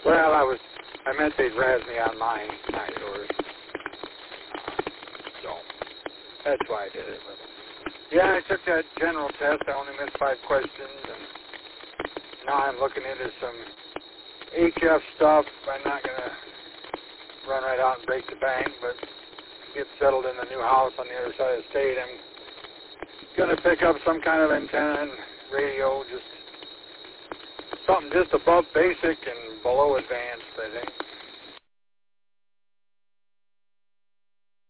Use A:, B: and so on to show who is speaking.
A: Well, I meant they'd razz me on mine, not yours. So, that's why I did it. But, yeah, I took that general test. I only missed 5 questions, and now I'm looking into some HF stuff. I'm not going to run right out and break the bank, but get settled in the new house on the other side of the state. I'm going to pick up some kind of antenna and radio, just something just above basic and below advanced, I think.